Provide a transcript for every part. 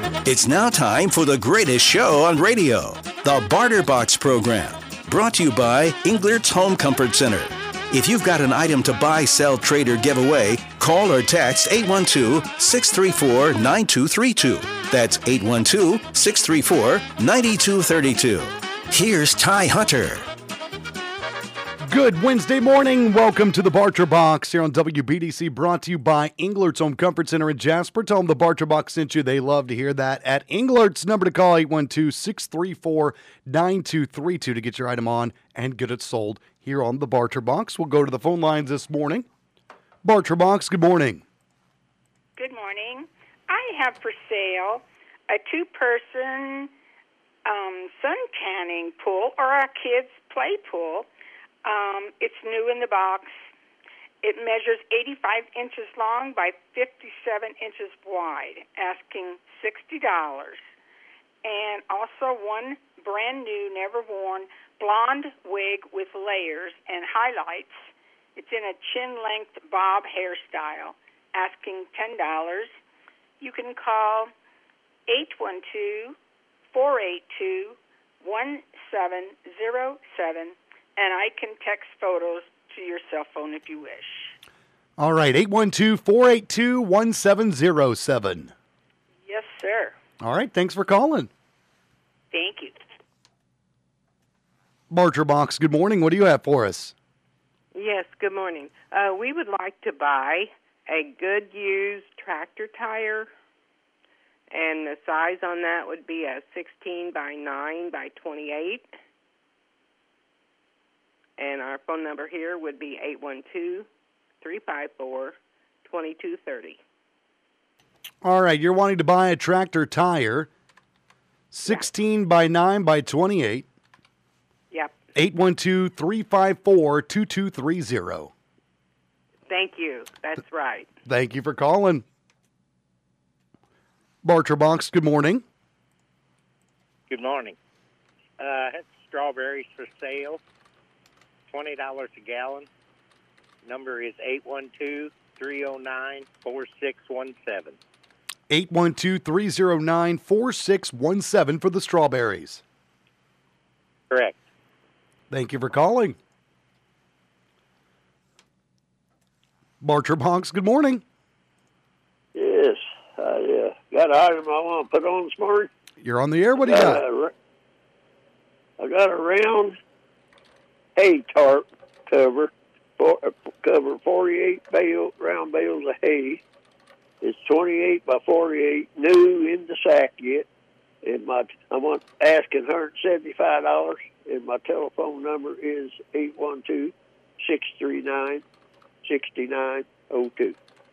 It's now time for the greatest show on radio, the Barter Box program, brought to you by Englert's Home Comfort Center. If you've got an item to buy, sell, trade, or give away, call or text 812-634-9232. That's 812-634-9232. Here's Ty Hunter. Good Wednesday morning. Welcome to the Barter Box here on WBDC, brought to you by Englert's Home Comfort Center in Jasper. Tell them the Barter Box sent you. They love to hear that. At Englert's, number to call, 812-634-9232 to get your item on and get it sold here on the Barter Box. We'll go to the phone lines this morning. Barter Box, good morning. Good morning. I have for sale a two-person sun tanning pool, or a kids' play pool. It's new in the box. It measures 85 inches long by 57 inches wide, asking $60. And also one brand new, never worn, blonde wig with layers and highlights. It's in a chin-length bob hairstyle, asking $10. You can call 812-482-1707. And I can text photos to your cell phone if you wish. All right, 812-482-1707. Yes, sir. All right, thanks for calling. Thank you. Barter Box, good morning. What do you have for us? Yes, good morning. We would like to buy a good used tractor tire, and the size on that would be a 16 by 9 by 28. And our phone number here would be 812-354-2230. All right, you're wanting to buy a tractor tire, 16 by 9 by 28. Yep. 812-354-2230. Thank you. That's right. Thank you for calling. Barter Box, good morning. Good morning. I had strawberries for sale. $20 a gallon. Number is 812-309-4617. 812-309-4617 for the strawberries. Correct. Thank you for calling. Barter Box, good morning. Yes, I got an item I want to put on this morning. You're on the air. What do you got? I got a round hay tarp cover, cover 48 round bales of hay. It's 28 by 48, new in the sack yet. And I'm asking $175, and my telephone number is 812-639-6902.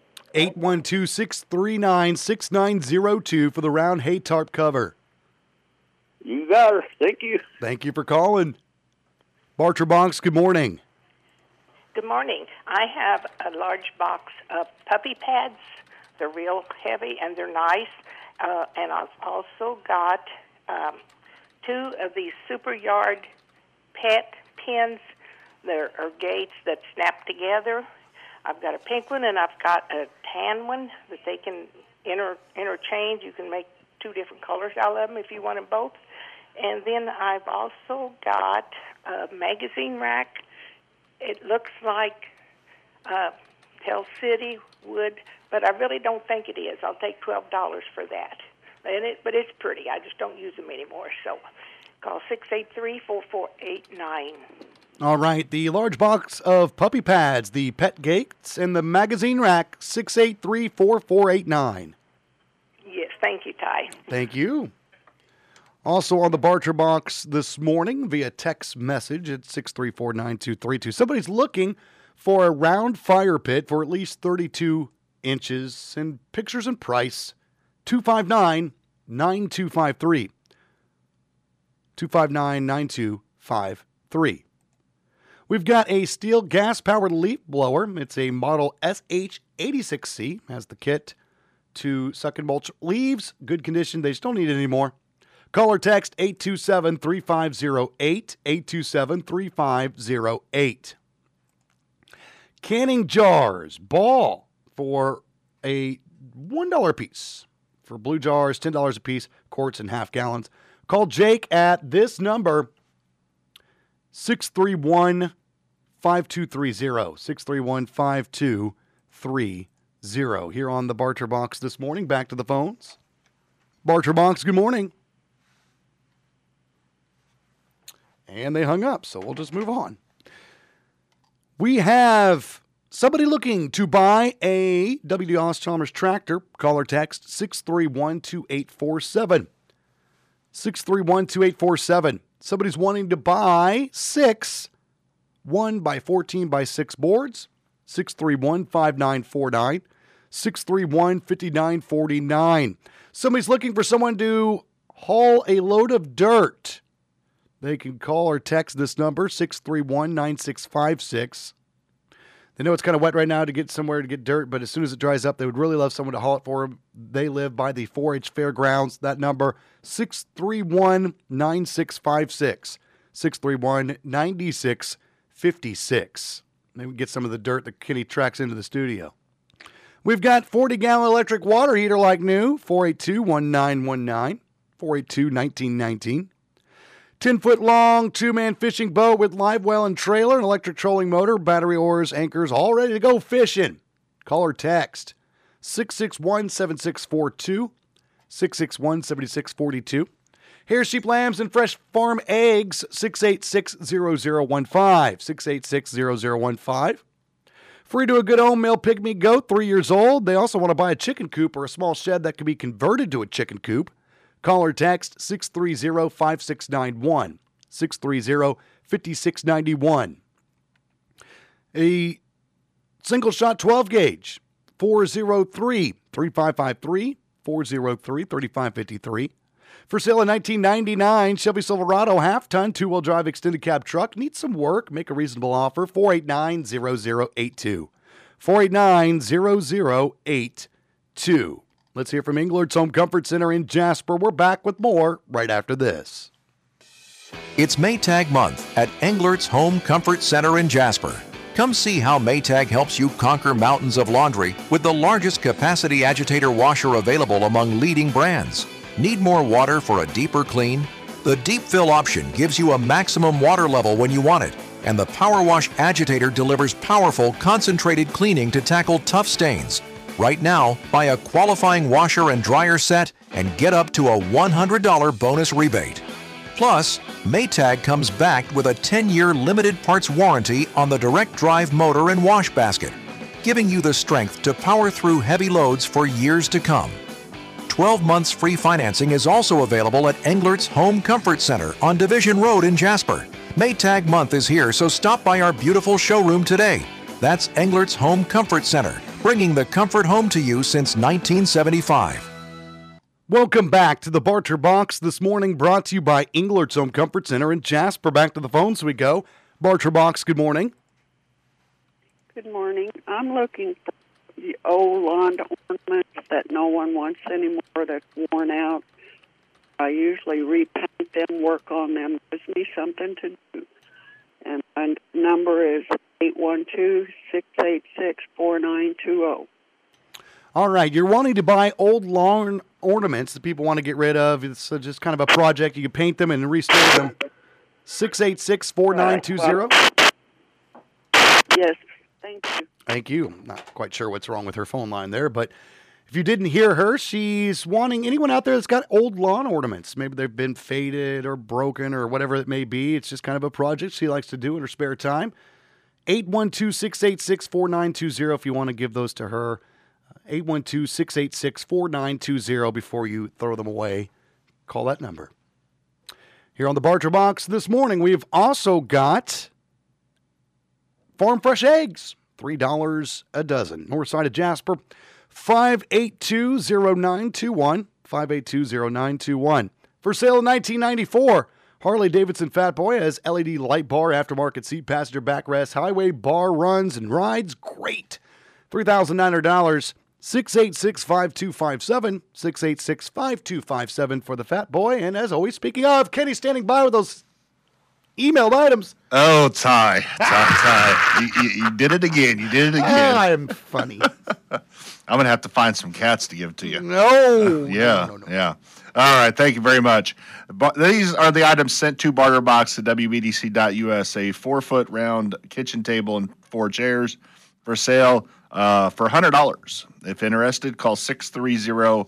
812-639-6902 for the round hay tarp cover. You got her. Thank you. Thank you for calling. Barter Box, good morning. Good morning. I have a large box of puppy pads. They're real heavy and they're nice. And I've also got two of these Super Yard pet pins. There are gates that snap together. I've got a pink one and I've got a tan one that they can interchange. You can make two different colors out of them if you want them both. And then I've also got a magazine rack. It looks like Pell City wood, but I really don't think it is. I'll take $12 for that. But it's pretty. I just don't use them anymore. So call 683-4489. All right, the large box of puppy pads, the pet gates, and the magazine rack, 683-4489. Yes, thank you, Ty. Thank you. Also on the Barter Box this morning via text message at 634-9232. Somebody's looking for a round fire pit for at least 32 inches and pictures and price, 259-9253. 259-9253. We've got a steel gas-powered leaf blower. It's a model SH86C. Has the kit to suck and mulch leaves. Good condition. They just don't need it anymore. Call or text 827-3508, 827-3508. Canning jars, ball for a $1 piece. For blue jars, $10 a piece, quarts and half gallons. Call Jake at this number, 631-5230. 631-5230. Here on the Barter Box this morning. Back to the phones. Barter Box, good morning. And they hung up, so we'll just move on. We have somebody looking to buy a W.D. tractor. Call or text 631-2847. 631-2847. Somebody's wanting to buy 6 1x14x6 boards. 631-5949. 631-5949. Somebody's looking for someone to haul a load of dirt. They can call or text this number, 631-9656. They know it's kind of wet right now to get somewhere to get dirt, but as soon as it dries up, they would really love someone to haul it for them. They live by the 4-H Fairgrounds. That number, 631-9656. 631-9656. Maybe we get some of the dirt that Kenny tracks into the studio. We've got 40-gallon electric water heater like new, 482-1919, 482-1919. 10-foot-long, 2-man fishing boat with live well and trailer, an electric trolling motor, battery oars, anchors, all ready to go fishing. Call or text 661-7642, 661-7642. Hair, sheep, lambs, and fresh farm eggs, 686-0015, 686-0015. Free to a good home male pygmy goat, 3 years old. They also want to buy a chicken coop or a small shed that can be converted to a chicken coop. Call or text 630-5691, 630-5691. A single-shot 12-gauge, 403-3553, 403-3553. For sale in 1999, Chevy Silverado half-ton, two-wheel drive extended cab truck. Needs some work. Make a reasonable offer. 489-0082. 489-0082. Let's hear from Englert's Home Comfort Center in Jasper. We're back with more right after this. It's Maytag month at Englert's Home Comfort Center in Jasper. Come see how Maytag helps you conquer mountains of laundry with the largest capacity agitator washer available among leading brands. Need more water for a deeper clean? The Deep Fill option gives you a maximum water level when you want it, and the Power Wash agitator delivers powerful, concentrated cleaning to tackle tough stains. Right now, buy a qualifying washer and dryer set and get up to a $100 bonus rebate. Plus, Maytag comes backed with a 10-year limited parts warranty on the direct drive motor and wash basket, giving you the strength to power through heavy loads for years to come. 12 months free financing is also available at Englert's Home Comfort Center on Division Road in Jasper. Maytag month is here, so stop by our beautiful showroom today. That's Englert's Home Comfort Center, bringing the comfort home to you since 1975. Welcome back to the Barter Box this morning, brought to you by Englert's Home Comfort Center in Jasper. Back to the phones we go. Barter Box, good morning. Good morning. I'm looking for the old lawn ornaments that no one wants anymore, that's worn out. I usually repaint them, work on them. Gives me something to do. And my number is 812-686-4920. All right, you're wanting to buy old lawn ornaments that people want to get rid of. It's just kind of a project. You can paint them and restore them. 686-4920. Yes, thank you. Thank you. Not quite sure what's wrong with her phone line there, but if you didn't hear her, she's wanting anyone out there that's got old lawn ornaments. Maybe they've been faded or broken or whatever it may be. It's just kind of a project she likes to do in her spare time. 812-686-4920 if you want to give those to her. 812-686-4920 before you throw them away. Call that number. Here on the Barter Box this morning, we've also got farm fresh eggs. $3 a dozen. North side of Jasper, 582-0921. 582-0921. For sale in 1994, Harley-Davidson Fat Boy has LED light bar, aftermarket seat, passenger backrest, highway bar runs and rides. Great. $3,900. 686-5257. 686-5257 for the Fat Boy. And as always, speaking of, Kenny's standing by with those emailed items. Oh, Ty. You did it again. You did it again. I'm funny. I'm going to have to find some cats to give to you. No. Yeah. No. Yeah. All right. Thank you very much. These are the items sent to Barter Box at WBDC.us. A 4-foot round kitchen table and 4 chairs for sale for $100. If interested, call 630-7039,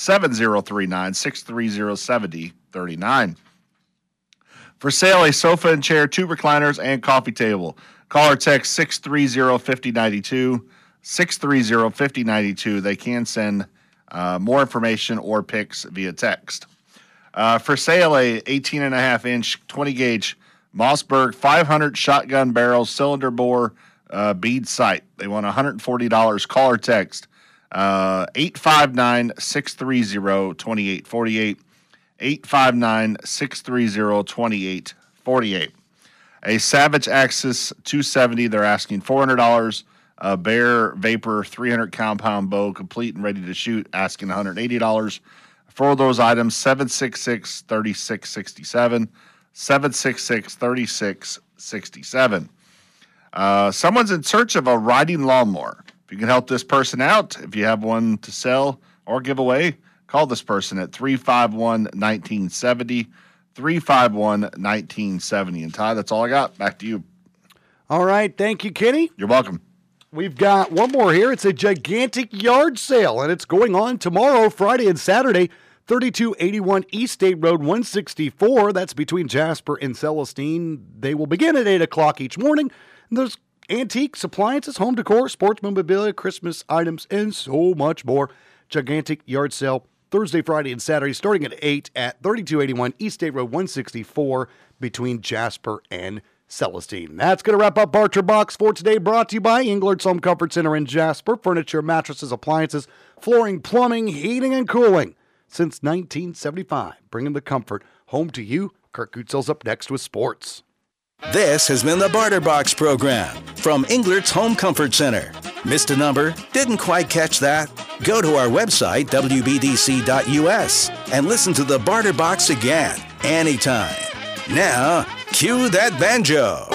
630-7039. For sale, a sofa and chair, 2 recliners, and coffee table. Call or text 630-5092, 630-5092. They can send more information or pics via text. For sale, a 18.5-inch, 20-gauge Mossberg 500 shotgun barrel cylinder bore bead sight. They want $140. Call or text 859-630-2848. 859-630-2848. A Savage Axis 270, they're asking $400. A Bear Vapor 300 compound bow, complete and ready to shoot, asking $180. For those items, 766-3667, 766-3667. Someone's in search of a riding lawnmower. If you can help this person out, if you have one to sell or give away, call this person at 351-1970, 351-1970. And Ty, that's all I got. Back to you. All right. Thank you, Kenny. You're welcome. We've got one more here. It's a gigantic yard sale, and it's going on tomorrow, Friday and Saturday, 3281 East State Road 164. That's between Jasper and Celestine. They will begin at 8 o'clock each morning. And there's antiques, appliances, home decor, sports memorabilia, Christmas items, and so much more. Gigantic yard sale Thursday, Friday, and Saturday, starting at 8 at 3281 East State Road 164 between Jasper and Celestine. That's going to wrap up Barter Box for today, brought to you by Englert's Home Comfort Center in Jasper. Furniture, mattresses, appliances, flooring, plumbing, heating, and cooling since 1975. Bringing the comfort home to you. Kirk Gutzel's up next with sports. This has been the Barter Box program from Englert's Home Comfort Center. Missed a number? Didn't quite catch that? Go to our website, WBDC.us, and listen to the Barter Box again, anytime. Now, cue that banjo.